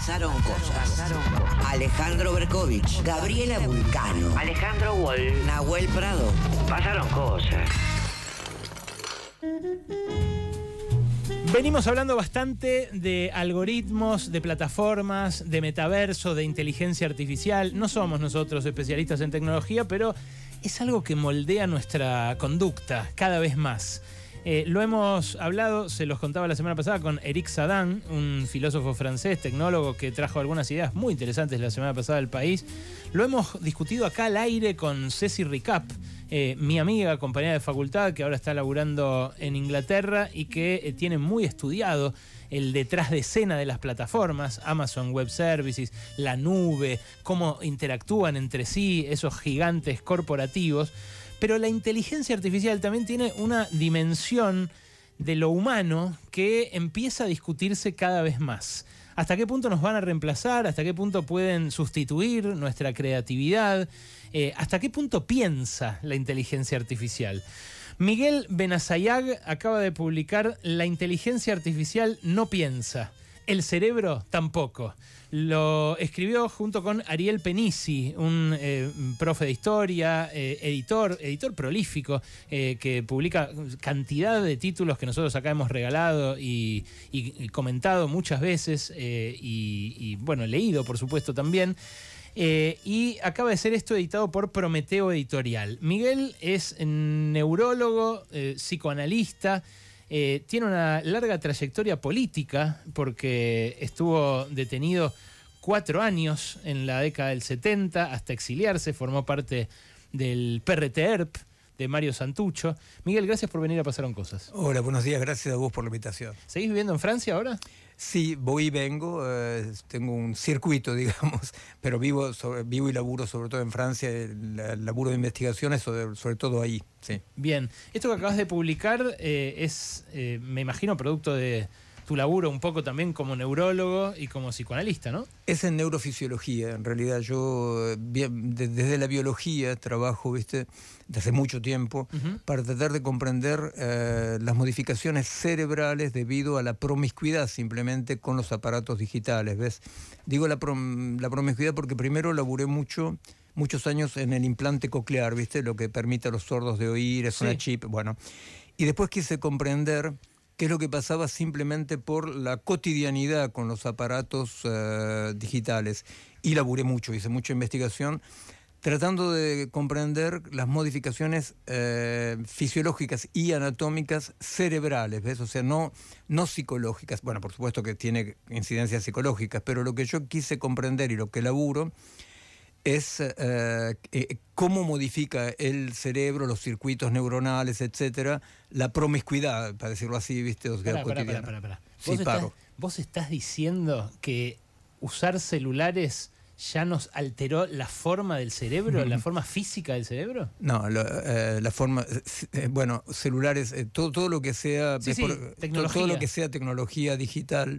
Pasaron cosas. Alejandro Berkovich, Gabriela Vulcano, Alejandro Wall. Nahuel Prado. Pasaron cosas. Venimos hablando bastante de algoritmos, de plataformas, de metaverso, de inteligencia artificial. No somos nosotros especialistas en tecnología, pero es algo que moldea nuestra conducta cada vez más. Lo hemos hablado, se los contaba la semana pasada, con Eric Sadan, un filósofo francés, tecnólogo, que trajo algunas ideas muy interesantes la semana pasada al país. Lo hemos discutido acá al aire con Ceci Ricap, mi amiga, compañera de facultad, que ahora está laburando en Inglaterra y que tiene muy estudiado el detrás de escena de las plataformas, Amazon Web Services, la nube, cómo interactúan entre sí esos gigantes corporativos. Pero la inteligencia artificial también tiene una dimensión de lo humano que empieza a discutirse cada vez más. ¿Hasta qué punto nos van a reemplazar? ¿Hasta qué punto pueden sustituir nuestra creatividad? ¿Hasta qué punto piensa la inteligencia artificial? Miguel Benazayag acaba de publicar La inteligencia artificial no piensa, el cerebro tampoco. Lo escribió junto con Ariel Penisi, un profe de historia, editor prolífico, que publica cantidad de títulos que nosotros acá hemos regalado y comentado muchas veces, y bueno, leído por supuesto también. Y acaba de ser esto editado por Prometeo Editorial. Miguel es neurólogo, psicoanalista. Tiene una larga trayectoria política porque estuvo detenido 4 años en la década del 70 hasta exiliarse, formó parte del PRT-ERP de Mario Santucho. Miguel, gracias por venir a Pasaron Cosas. Hola, buenos días, gracias a vos por la invitación. ¿Seguís viviendo en Francia ahora? Sí, voy y vengo, tengo un circuito, digamos, pero vivo y laburo sobre todo en Francia, el laburo de investigaciones sobre todo ahí, sí. Bien, esto que acabas de publicar es, me imagino, producto de tu laburo un poco también como neurólogo y como psicoanalista, ¿no? Es en neurofisiología, en realidad. Yo desde la biología trabajo, desde hace mucho tiempo, para tratar de comprender las modificaciones cerebrales debido a la promiscuidad simplemente con los aparatos digitales, ¿ves? Digo la promiscuidad porque primero laburé muchos años en el implante coclear, ¿viste? Lo que permite a los sordos de oír, es una chip, bueno. Y después quise comprender qué es lo que pasaba simplemente por la cotidianidad con los aparatos digitales. Y laburé mucho, hice mucha investigación, tratando de comprender las modificaciones fisiológicas y anatómicas cerebrales, ¿ves? O sea, no psicológicas. Bueno, por supuesto que tiene incidencias psicológicas, pero lo que yo quise comprender y lo que laburo es cómo modifica el cerebro, los circuitos neuronales, etcétera, la promiscuidad, para decirlo así, ¿viste? O sea, Pará. Sí, ¿Vos estás diciendo que usar celulares ya nos alteró la forma del cerebro, la forma física del cerebro? No, la forma, bueno, celulares, todo lo que sea, tecnología. Todo lo que sea tecnología digital,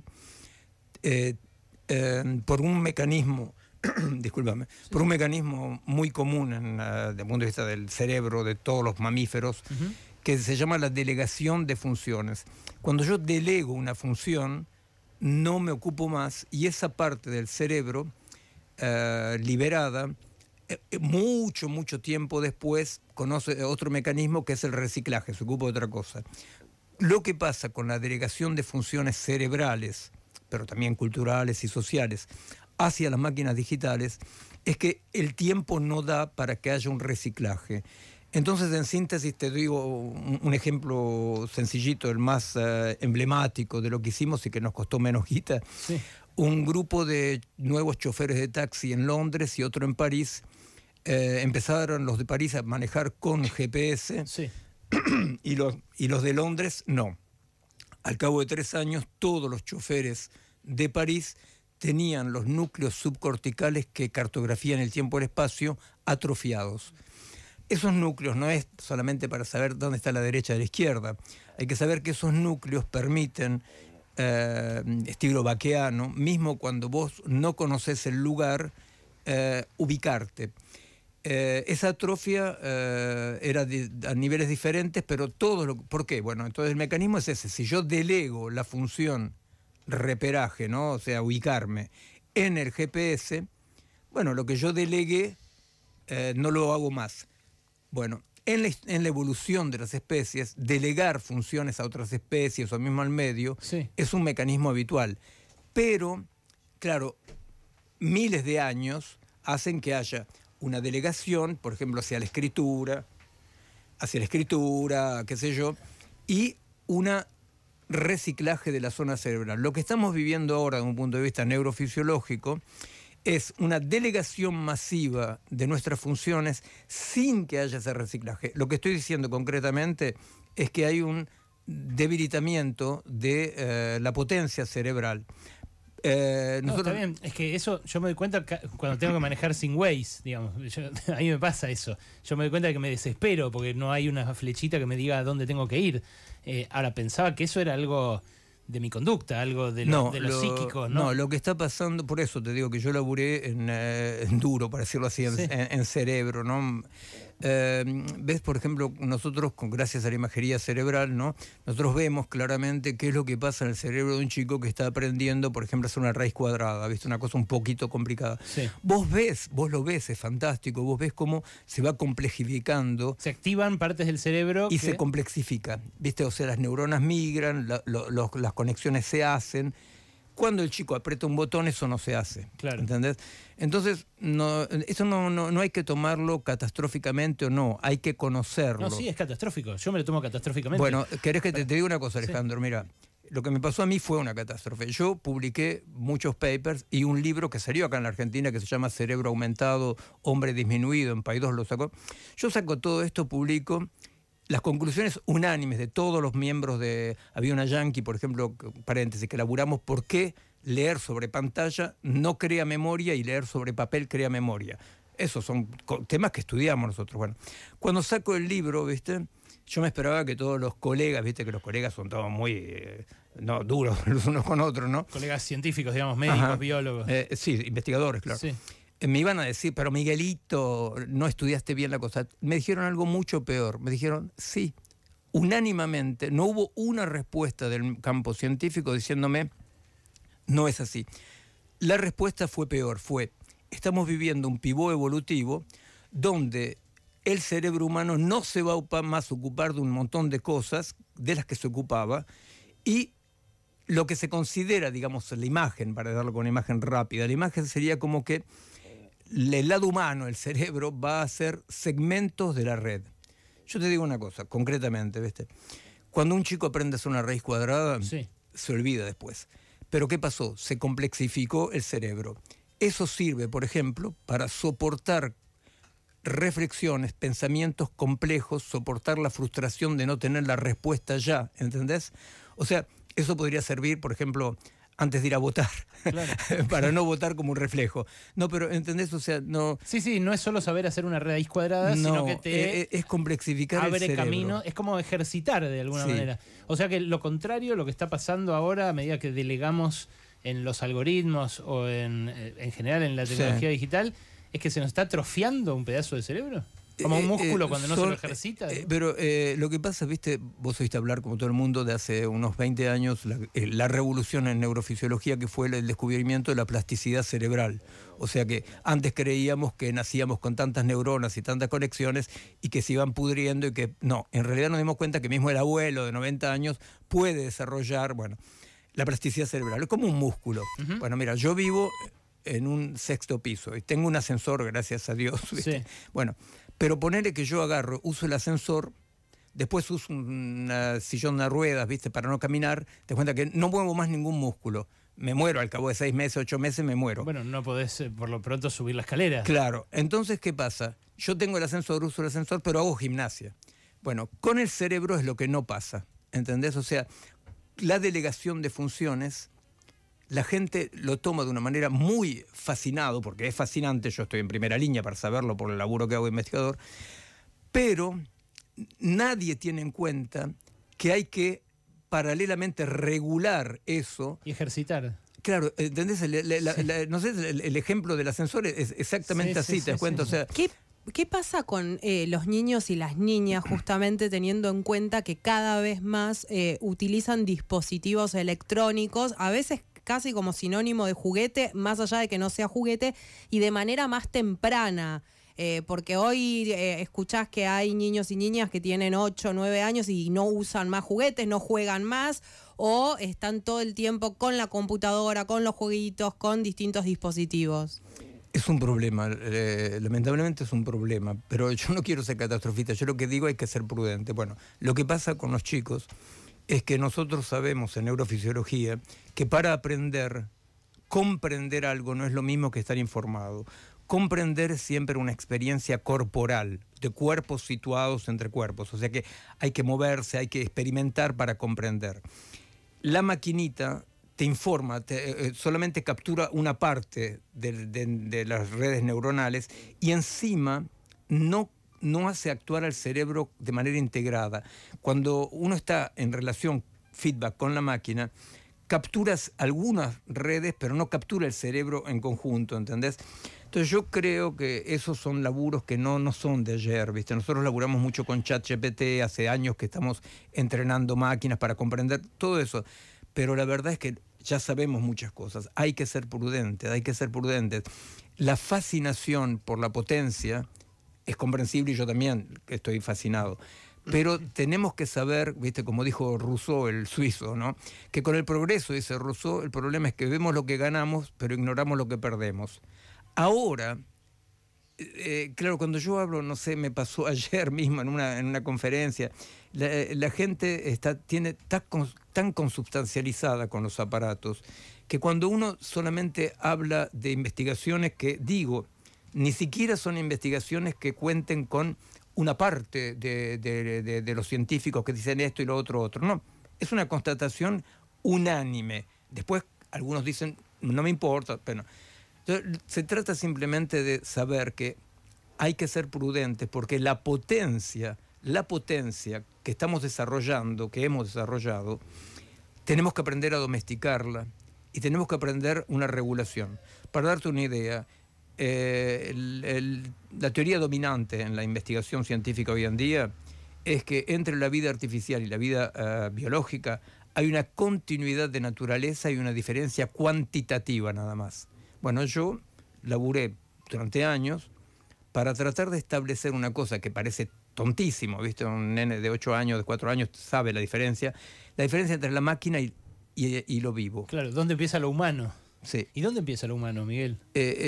por un mecanismo, discúlpame, por un mecanismo muy común desde el punto de vista del cerebro de todos los mamíferos, que se llama la delegación de funciones. Cuando yo delego una función, no me ocupo más, y esa parte del cerebro liberada, mucho tiempo después, conoce otro mecanismo que es el reciclaje, se ocupa de otra cosa. Lo que pasa con la delegación de funciones cerebrales, pero también culturales y sociales, hacia las máquinas digitales, es que el tiempo no da para que haya un reciclaje. Entonces, en síntesis, te digo un ejemplo sencillito, el más emblemático de lo que hicimos y que nos costó menos guita. Sí. Un grupo de nuevos choferes de taxi en Londres y otro en París, empezaron los de París a manejar con GPS, sí. y los de Londres no. Al cabo de 3 años, todos los choferes de París tenían los núcleos subcorticales que cartografían el tiempo y el espacio atrofiados. Esos núcleos no es solamente para saber dónde está la derecha y la izquierda. Hay que saber que esos núcleos permiten, estilo Baqueano, mismo cuando vos no conoces el lugar, ubicarte. Esa atrofia era a niveles diferentes, pero ¿por qué? Bueno, entonces el mecanismo es ese. Si yo delego la función reperaje, ¿no? O sea, ubicarme en el GPS, bueno, lo que yo delegué no lo hago más. Bueno, en la evolución de las especies, delegar funciones a otras especies o mismo al medio es un mecanismo habitual. Pero, claro, miles de años hacen que haya una delegación, por ejemplo, hacia la escritura, qué sé yo, y una reciclaje de la zona cerebral. Lo que estamos viviendo ahora, desde un punto de vista neurofisiológico, es una delegación masiva de nuestras funciones sin que haya ese reciclaje. Lo que estoy diciendo concretamente es que hay un debilitamiento de la potencia cerebral. Está bien, es que eso yo me doy cuenta cuando tengo que manejar sin Waze, digamos. A mí me pasa eso. Yo me doy cuenta de que me desespero porque no hay una flechita que me diga a dónde tengo que ir. Ahora, pensaba que eso era algo de mi conducta, algo de lo psíquico, ¿no? No, lo que está pasando, por eso te digo que yo laburé en duro, para decirlo así, en cerebro, ¿no? Ves, por ejemplo, nosotros, gracias a la imagería cerebral, ¿no? Nosotros vemos claramente qué es lo que pasa en el cerebro de un chico que está aprendiendo, por ejemplo, a hacer una raíz cuadrada, ¿viste? Una cosa un poquito complicada. Sí. Vos lo ves, es fantástico, vos ves cómo se va complejificando. Se activan partes del cerebro y se complexifica, ¿viste? O sea, las neuronas migran, las conexiones se hacen. Cuando el chico aprieta un botón, eso no se hace. Claro. ¿Entendés? Entonces, eso no hay que tomarlo catastróficamente o no, hay que conocerlo. No, sí, es catastrófico. Yo me lo tomo catastróficamente. Bueno, ¿querés que te diga una cosa, Alejandro? Sí. Mira, lo que me pasó a mí fue una catástrofe. Yo publiqué muchos papers y un libro que salió acá en la Argentina que se llama Cerebro Aumentado, Hombre Disminuido, en Paidós lo sacó. Yo saco todo esto, publico las conclusiones unánimes de todos los miembros de... Había una yankee, por ejemplo, paréntesis, que elaboramos por qué leer sobre pantalla no crea memoria y leer sobre papel crea memoria. Esos son temas que estudiamos nosotros. Bueno, cuando saco el libro, ¿viste? Yo me esperaba que todos los colegas, ¿viste? Que los colegas son todos muy duros los unos con otros, ¿no? Colegas científicos, digamos, médicos, biólogos. Sí, investigadores, claro. Sí. Me iban a decir, pero Miguelito, no estudiaste bien la cosa. Me dijeron algo mucho peor. Me dijeron, sí, unánimemente, no hubo una respuesta del campo científico diciéndome, no es así. La respuesta fue peor, estamos viviendo un pivot evolutivo donde el cerebro humano no se va más a ocupar de un montón de cosas de las que se ocupaba y lo que se considera, digamos, la imagen, para darlo con una imagen rápida, la imagen sería como que el lado humano, el cerebro, va a ser segmentos de la red. Yo te digo una cosa, concretamente, ¿viste? Cuando un chico aprende a hacer una raíz cuadrada, se olvida después. Pero ¿qué pasó? Se complexificó el cerebro. Eso sirve, por ejemplo, para soportar reflexiones, pensamientos complejos, soportar la frustración de no tener la respuesta ya, ¿entendés? O sea, eso podría servir, por ejemplo, antes de ir a votar, claro. Para no votar como un reflejo. No, pero ¿entendés? O sea, no... Sí, no es solo saber hacer una raíz cuadrada, sino que te es complexificar abre el cerebro. Camino, es como ejercitar de alguna manera. O sea que lo contrario, lo que está pasando ahora, a medida que delegamos en los algoritmos o en general en la tecnología digital, es que se nos está atrofiando un pedazo de cerebro. Como un músculo cuando no se lo ejercita. Pero lo que pasa, viste, vos oíste hablar, como todo el mundo, de hace unos 20 años, la revolución en neurofisiología, que fue el descubrimiento de la plasticidad cerebral. O sea que antes creíamos que nacíamos con tantas neuronas y tantas conexiones y que se iban pudriendo y que no, en realidad nos dimos cuenta que mismo el abuelo de 90 años puede desarrollar, bueno, la plasticidad cerebral. Es como un músculo. Uh-huh. Bueno, mira, yo vivo en un 6º piso y tengo un ascensor, gracias a Dios. ¿Viste? Sí. Bueno, pero ponele que yo uso el ascensor, después uso un sillón de ruedas, ¿viste? Para no caminar, te das cuenta que no muevo más ningún músculo. Me muero, al cabo de 6 meses, 8 meses me muero. Bueno, no podés por lo pronto subir la escalera. Claro, entonces, ¿qué pasa? Yo tengo el ascensor, uso el ascensor, pero hago gimnasia. Bueno, con el cerebro es lo que no pasa, ¿entendés? O sea, la delegación de funciones, la gente lo toma de una manera muy fascinado, porque es fascinante, yo estoy en primera línea para saberlo por el laburo que hago de investigador, pero nadie tiene en cuenta que hay que paralelamente regular eso. Y ejercitar. Claro, ¿entendés? No sé, el ejemplo del ascensor es exactamente así, te das cuenta. O sea, ¿Qué pasa con los niños y las niñas, justamente teniendo en cuenta que cada vez más utilizan dispositivos electrónicos, a veces casi como sinónimo de juguete, más allá de que no sea juguete, y de manera más temprana. Porque hoy escuchás que hay niños y niñas que tienen 8 o 9 años y no usan más juguetes, no juegan más, o están todo el tiempo con la computadora, con los jueguitos, con distintos dispositivos. Es un problema, lamentablemente es un problema, pero yo no quiero ser catastrofista, yo lo que digo hay que ser prudente. Bueno, lo que pasa con los chicos es que nosotros sabemos en neurofisiología que para comprender algo no es lo mismo que estar informado. Comprender es siempre una experiencia corporal, de cuerpos situados entre cuerpos, o sea que hay que moverse, hay que experimentar para comprender. La maquinita te informa, solamente captura una parte de las redes neuronales y encima no hace actuar al cerebro de manera integrada. Cuando uno está en relación feedback con la máquina, capturas algunas redes, pero no captura el cerebro en conjunto, ¿entendés? Entonces yo creo que esos son laburos que no son de ayer, ¿viste? Nosotros laburamos mucho con ChatGPT, hace años que estamos entrenando máquinas para comprender todo eso, pero la verdad es que ya sabemos muchas cosas, hay que ser prudentes. La fascinación por la potencia es comprensible y yo también estoy fascinado. Pero tenemos que saber, ¿viste? Como dijo Rousseau, el suizo, ¿no? Que con el progreso, dice Rousseau, el problema es que vemos lo que ganamos, pero ignoramos lo que perdemos. Ahora, claro, cuando yo hablo, no sé, me pasó ayer mismo en una conferencia, la gente está tan consubstancializada con los aparatos que cuando uno solamente habla de investigaciones que, digo, ni siquiera son investigaciones que cuenten con una parte de los científicos que dicen esto y lo otro, no. Es una constatación unánime. Después algunos dicen, no me importa, pero entonces, se trata simplemente de saber que hay que ser prudentes porque la potencia que estamos desarrollando, que hemos desarrollado, tenemos que aprender a domesticarla y tenemos que aprender una regulación. Para darte una idea, la teoría dominante en la investigación científica hoy en día es que entre la vida artificial y la vida biológica hay una continuidad de naturaleza y una diferencia cuantitativa nada más. Bueno, yo laburé durante años para tratar de establecer una cosa que parece tontísimo, ¿viste? Un nene de 8 años, de 4 años sabe la diferencia entre la máquina y lo vivo. Claro, ¿dónde empieza lo humano? Sí. ¿Y dónde empieza lo humano, Miguel?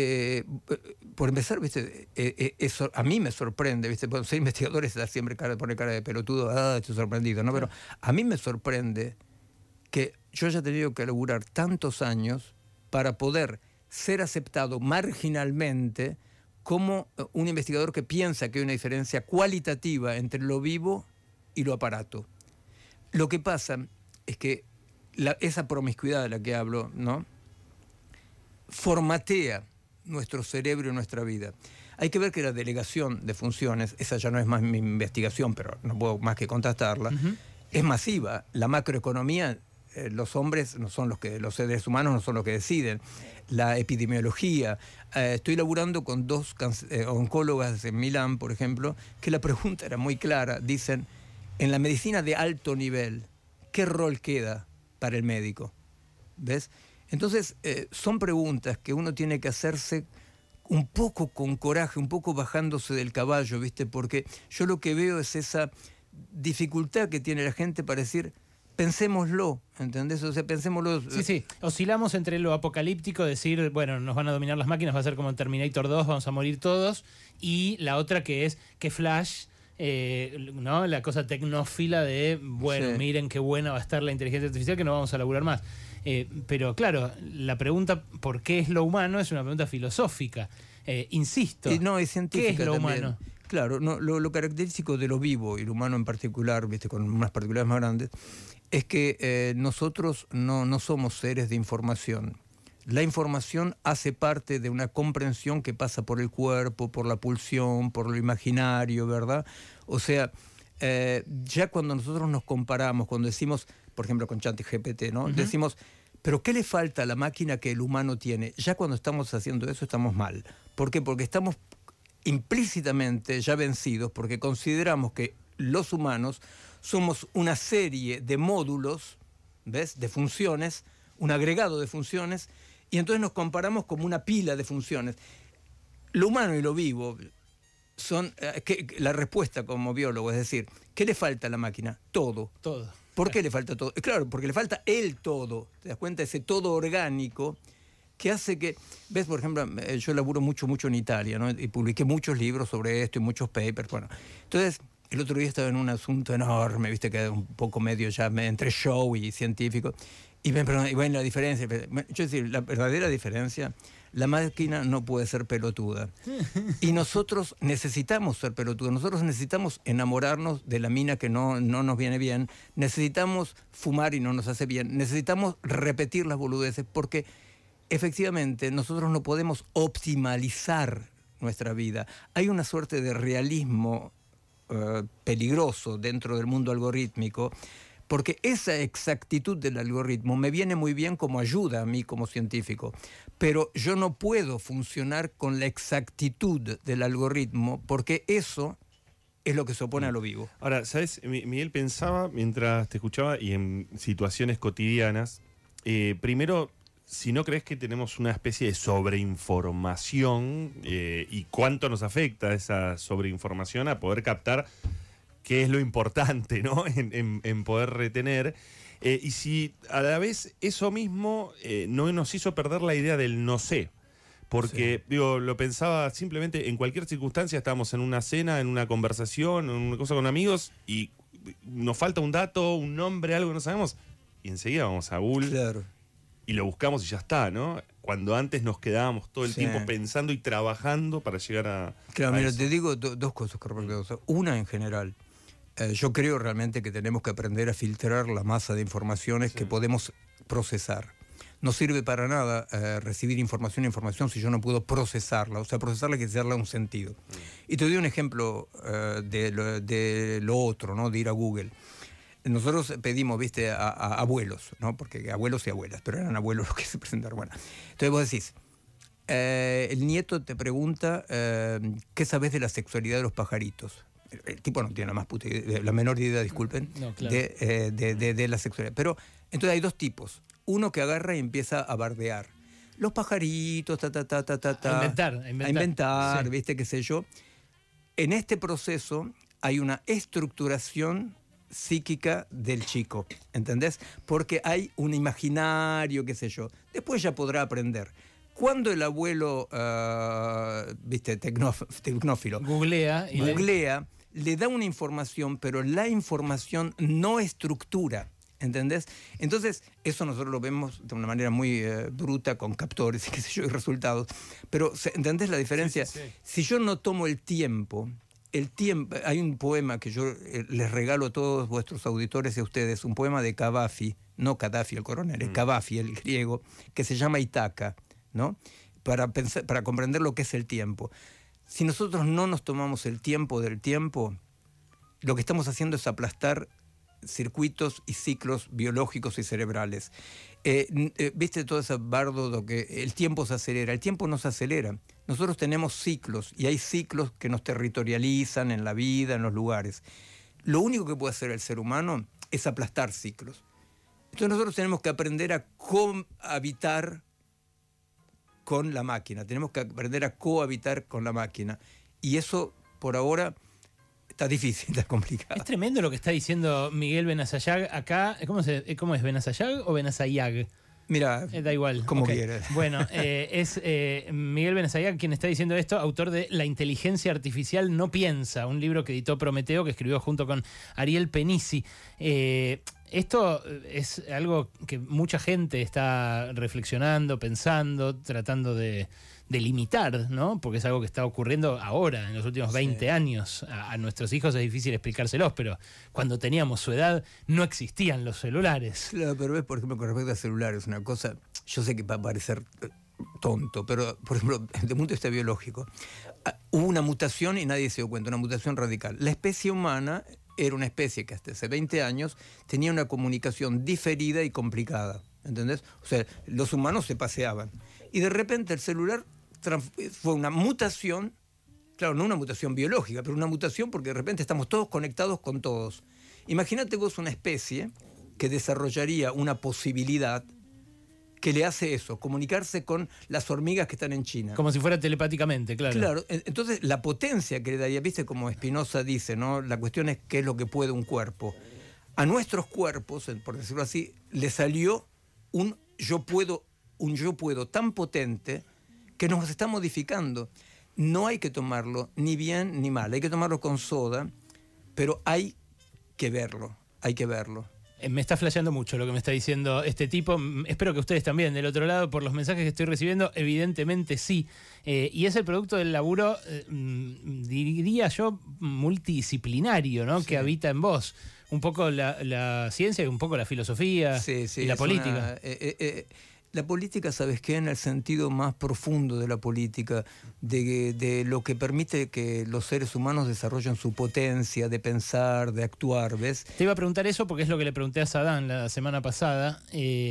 Por empezar, ¿viste? Eso a mí me sorprende, ¿viste? Bueno, ser investigador es dar siempre pone cara de pelotudo, estoy sorprendido, ¿no? Pero a mí me sorprende que yo haya tenido que laburar tantos años para poder ser aceptado marginalmente como un investigador que piensa que hay una diferencia cualitativa entre lo vivo y lo aparato. Lo que pasa es que esa promiscuidad de la que hablo, ¿no?, formatea nuestro cerebro y nuestra vida. Hay que ver que la delegación de funciones, esa ya no es más mi investigación, pero no puedo más que contrastarla, es masiva. La macroeconomía, los hombres no son los seres humanos no son los que deciden. La epidemiología, estoy laburando con 2 oncólogas en Milán, por ejemplo, que la pregunta era muy clara. Dicen, en la medicina de alto nivel, ¿qué rol queda para el médico? ¿Ves? Entonces, son preguntas que uno tiene que hacerse un poco con coraje, un poco bajándose del caballo, ¿viste? Porque yo lo que veo es esa dificultad que tiene la gente para decir, pensémoslo, ¿entendés? O sea, pensémoslo. Sí. Oscilamos entre lo apocalíptico, decir, bueno, nos van a dominar las máquinas, va a ser como en Terminator 2, vamos a morir todos, y la otra que es que Flash, ¿no? La cosa tecnófila de, bueno, sí, miren qué buena va a estar la inteligencia artificial, que no vamos a laburar más. Pero claro, la pregunta ¿por qué es lo humano? Es una pregunta filosófica. Insisto, no, es científica. ¿Qué es lo también humano? Claro, no, lo característico de lo vivo y lo humano en particular, ¿viste? Con unas particularidades más grandes, es que nosotros no somos seres de información. La información hace parte de una comprensión que pasa por el cuerpo, por la pulsión, por lo imaginario, ¿verdad? O sea, ya cuando nosotros nos comparamos, cuando decimos, por ejemplo, con ChatGPT, ¿no? Decimos, ¿pero qué le falta a la máquina que el humano tiene? Ya cuando estamos haciendo eso estamos mal. ¿Por qué? Porque estamos implícitamente ya vencidos, porque consideramos que los humanos somos una serie de módulos, ¿ves?, de funciones un agregado de funciones, y entonces nos comparamos como una pila de funciones. Lo humano y lo vivo son la respuesta como biólogo, es decir, ¿qué le falta a la máquina? Todo. Todo. ¿Por qué le falta todo? Claro, porque le falta el todo. ¿Te das cuenta? Ese todo orgánico que hace que... ¿Ves? Por ejemplo, yo laburo mucho en Italia, ¿no? Y publiqué muchos libros sobre esto y muchos papers. Bueno, entonces, el otro día estaba en un asunto enorme, viste, que un poco medio ya entre show y científico. Y me preguntan, y bueno, la diferencia... Yo decir, la verdadera diferencia, la máquina no puede ser pelotuda. Y nosotros necesitamos ser pelotudos. Nosotros necesitamos enamorarnos de la mina que no nos viene bien. Necesitamos fumar y no nos hace bien. Necesitamos repetir las boludeces porque efectivamente nosotros no podemos optimalizar nuestra vida. Hay una suerte de realismo peligroso dentro del mundo algorítmico, porque esa exactitud del algoritmo me viene muy bien como ayuda a mí como científico, pero yo no puedo funcionar con la exactitud del algoritmo porque eso es lo que se opone a lo vivo. Ahora, ¿sabes? Miguel, pensaba mientras te escuchaba y en situaciones cotidianas, primero, si no crees que tenemos una especie de sobreinformación y cuánto nos afecta esa sobreinformación a poder captar qué es lo importante, ¿no? en poder retener. Y si a la vez eso mismo no nos hizo perder la idea del no sé. Porque, digo, lo pensaba simplemente en cualquier circunstancia, estábamos en una cena, en una conversación, en una cosa con amigos, y nos falta un dato, un nombre, algo que no sabemos, y enseguida vamos a Google. Claro. Y lo buscamos y ya está, ¿no? Cuando antes nos quedábamos todo el tiempo pensando y trabajando para llegar a... Claro, mira, eso. te digo dos cosas con respecto a eso. Una, en general, yo creo realmente que tenemos que aprender a filtrar la masa de informaciones que podemos procesar. No sirve para nada recibir información si yo no puedo procesarla. O sea, procesarla hay que darle un sentido. Y te doy un ejemplo de lo otro, ¿no? De ir a Google. Nosotros pedimos, viste, a abuelos, ¿no? Porque abuelos y abuelas, pero eran abuelos los que se presentaron. Bueno, entonces vos decís, el nieto te pregunta, ¿qué sabés de la sexualidad de los pajaritos? El tipo no tiene la menor idea, disculpen, No, claro. de la sexualidad. Pero entonces hay dos tipos. Uno que agarra y empieza a bardear. Los pajaritos, A inventar, sí. viste, qué sé yo. En este proceso hay una estructuración psíquica del chico, ¿entendés? Porque hay un imaginario, qué sé yo. Después ya podrá aprender. Cuando el abuelo, viste, tecnófilo, Googlea. Le da una información, pero la información no estructura, ¿entendés? Entonces, eso nosotros lo vemos de una manera muy bruta, con captores y qué sé yo, y resultados. Pero, ¿entendés la diferencia? Sí. Si yo no tomo el tiempo, hay un poema que yo les regalo a todos vuestros auditores y a ustedes, un poema de Cavafy, no Gaddafi el coronel, es Cavafy el griego, que se llama Ítaca, ¿no? Para comprender lo que es el tiempo. Si nosotros no nos tomamos el tiempo del tiempo, lo que estamos haciendo es aplastar circuitos y ciclos biológicos y cerebrales. ¿Viste todo ese bardo que el tiempo se acelera? El tiempo no se acelera. Nosotros tenemos ciclos y hay ciclos que nos territorializan en la vida, en los lugares. Lo único que puede hacer el ser humano es aplastar ciclos. Entonces nosotros tenemos que aprender a cohabitar con la máquina. Tenemos que aprender a cohabitar con la máquina. Y eso, por ahora, está difícil, está complicado. Es tremendo lo que está diciendo Miguel Benazayag acá. ¿Cómo es? ¿Benazayag o Benazayag? Mira, Da igual. como Okay. quieras. Bueno, es Miguel Benazayag quien está diciendo esto, autor de La inteligencia artificial no piensa, un libro que editó Prometeo, que escribió junto con Ariel Penisi. Esto es algo que mucha gente está reflexionando, pensando, tratando de limitar, ¿no? Porque es algo que está ocurriendo ahora, en los últimos 20 años. A nuestros hijos es difícil explicárselos, pero cuando teníamos su edad no existían los celulares. Claro, pero ves, por ejemplo, con respecto a celulares, una cosa, yo sé que va a parecer tonto, pero, por ejemplo, desde el punto de vista biológico, hubo una mutación y nadie se dio cuenta, una mutación radical. La especie humana era una especie que hasta hace 20 años tenía una comunicación diferida y complicada, ¿entendés? O sea, los humanos se paseaban. Y de repente el celular fue una mutación, claro, no una mutación biológica, pero una mutación porque de repente estamos todos conectados con todos. Imagínate vos una especie que desarrollaría una posibilidad que le hace eso, comunicarse con las hormigas que están en China. Como si fuera telepáticamente, claro. Claro, entonces la potencia que le daría, viste como Spinoza dice, ¿no? La cuestión es qué es lo que puede un cuerpo. A nuestros cuerpos, por decirlo así, le salió un yo puedo tan potente que nos está modificando. No hay que tomarlo ni bien ni mal, hay que tomarlo con soda, pero hay que verlo. Me está flasheando mucho lo que me está diciendo este tipo. Espero que ustedes también, del otro lado, por los mensajes que estoy recibiendo, evidentemente sí. Y es el producto del laburo, diría yo, multidisciplinario, ¿no? Sí. Que habita en vos. Un poco la ciencia y un poco la filosofía y la política. La política, ¿sabes qué? En el sentido más profundo de la política, de lo que permite que los seres humanos desarrollen su potencia de pensar, de actuar, ¿ves? Te iba a preguntar eso porque es lo que le pregunté a Sadán la semana pasada,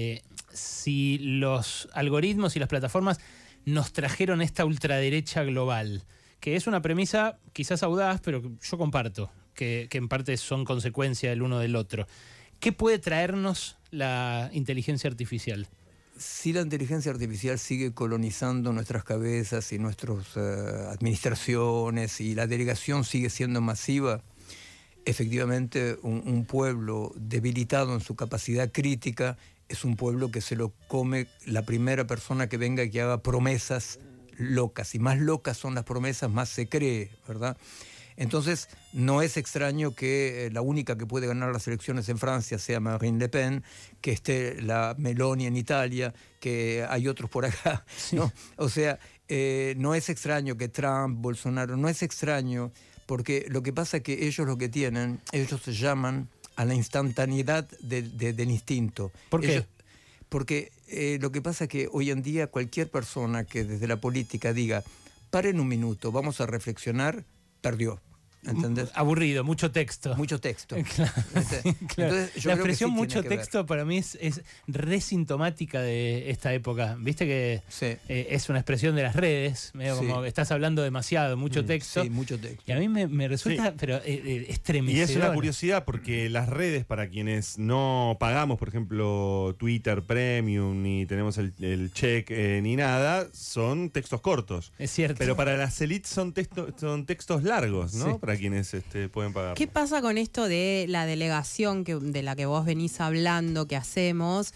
si los algoritmos y las plataformas nos trajeron esta ultraderecha global, que es una premisa quizás audaz, pero que yo comparto, que en parte son consecuencia el uno del otro. ¿Qué puede traernos la inteligencia artificial? Si la inteligencia artificial sigue colonizando nuestras cabezas y nuestras administraciones y la delegación sigue siendo masiva, efectivamente un pueblo debilitado en su capacidad crítica es un pueblo que se lo come la primera persona que venga y que haga promesas locas. Y más locas son las promesas, más se cree, ¿verdad? Entonces, no es extraño que la única que puede ganar las elecciones en Francia sea Marine Le Pen, que esté la Meloni en Italia, que hay otros por acá, ¿no? Sí. O sea, no es extraño que Trump, Bolsonaro, no es extraño, porque lo que pasa es que ellos lo que tienen, ellos se llaman a la instantaneidad del instinto. ¿Por qué? Porque lo que pasa es que hoy en día cualquier persona que desde la política diga, paren un minuto, vamos a reflexionar, perdió. ¿Entendés? Aburrido, mucho texto. Mucho texto. Claro, claro. Entonces, la expresión mucho texto para mí es re sintomática de esta época. Viste que sí. Es una expresión de las redes, medio como que estás hablando demasiado, mucho texto. Sí, mucho texto. Y a mí me resulta, pero estremecedor. Y es una curiosidad porque las redes, para quienes no pagamos, por ejemplo, Twitter Premium, ni tenemos el check, ni nada, son textos cortos. Es cierto. Pero para las élites son textos largos, ¿no? Sí. Para quienes pueden pagar. ¿Qué pasa con esto de la delegación de la que vos venís hablando, que hacemos?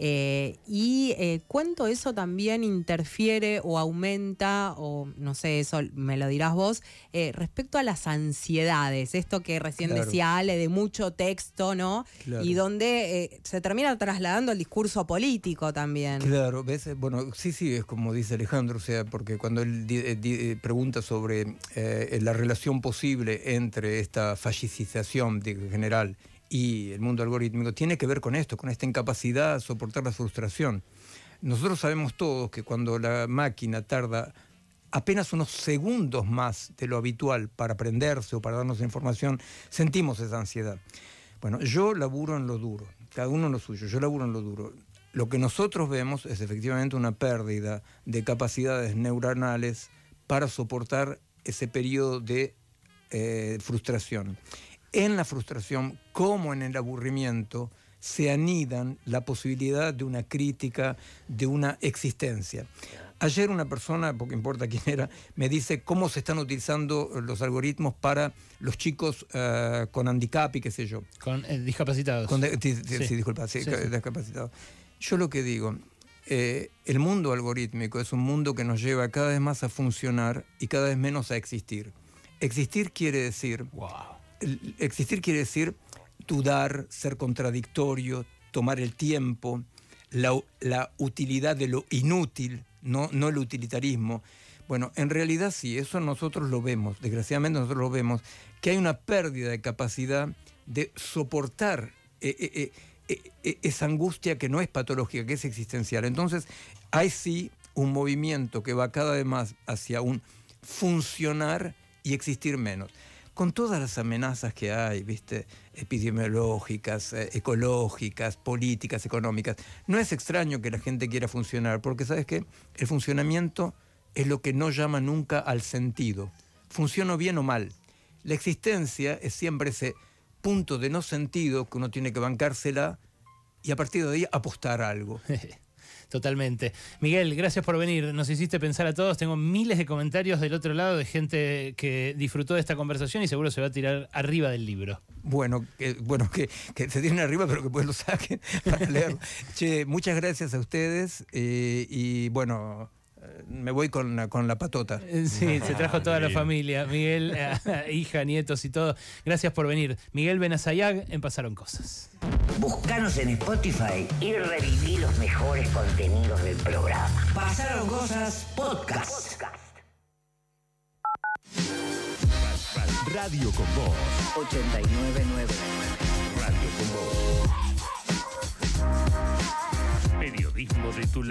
¿Cuánto eso también interfiere o aumenta, o no sé, eso me lo dirás vos, respecto a las ansiedades? Esto que recién decía Ale, de mucho texto, ¿no? Claro. Y donde se termina trasladando el discurso político también. Claro, ¿ves? Bueno, sí, es como dice Alejandro, o sea, porque cuando él pregunta sobre la relación posible entre esta fascistización general y el mundo algorítmico, tiene que ver con esto, con esta incapacidad de soportar la frustración. Nosotros sabemos todos que cuando la máquina tarda apenas unos segundos más de lo habitual para aprenderse o para darnos información, sentimos esa ansiedad. Bueno, yo laburo en lo duro, cada uno en lo suyo, yo laburo en lo duro. Lo que nosotros vemos es efectivamente una pérdida de capacidades neuronales para soportar ese periodo de frustración. En la frustración, como en el aburrimiento, se anidan la posibilidad de una crítica, de una existencia. Ayer una persona, porque importa quién era, me dice cómo se están utilizando los algoritmos para los chicos con handicap y qué sé yo. Con discapacitados. Sí, disculpa, sí. Discapacitados. Yo lo que digo, el mundo algorítmico es un mundo que nos lleva cada vez más a funcionar y cada vez menos a existir. Existir quiere decir... Wow. Existir quiere decir dudar, ser contradictorio, tomar el tiempo, la utilidad de lo inútil, no el utilitarismo. Bueno, en realidad sí, eso nosotros lo vemos, desgraciadamente nosotros lo vemos, que hay una pérdida de capacidad de soportar esa angustia que no es patológica, que es existencial. Entonces, hay sí un movimiento que va cada vez más hacia un funcionar y existir menos. Con todas las amenazas que hay, ¿viste? Epidemiológicas, ecológicas, políticas, económicas, no es extraño que la gente quiera funcionar, porque ¿sabes qué? El funcionamiento es lo que no llama nunca al sentido. ¿Funciono bien o mal? La existencia es siempre ese punto de no sentido que uno tiene que bancársela y a partir de ahí apostar a algo. Totalmente. Miguel, gracias por venir. Nos hiciste pensar a todos. Tengo miles de comentarios del otro lado de gente que disfrutó de esta conversación y seguro se va a tirar arriba del libro. Bueno, que se tiren arriba, pero que pues lo saquen para leerlo. Che, muchas gracias a ustedes y bueno, me voy con la patota. Sí, se trajo toda la familia. Miguel, hija, nietos y todo. Gracias por venir. Miguel Benazayag en Pasaron Cosas. Búscanos en Spotify y reviví los mejores contenidos del programa. Pasaron Cosas Podcast. Radio con Voz. 89.9. Radio con Voz. Periodismo de tu lado.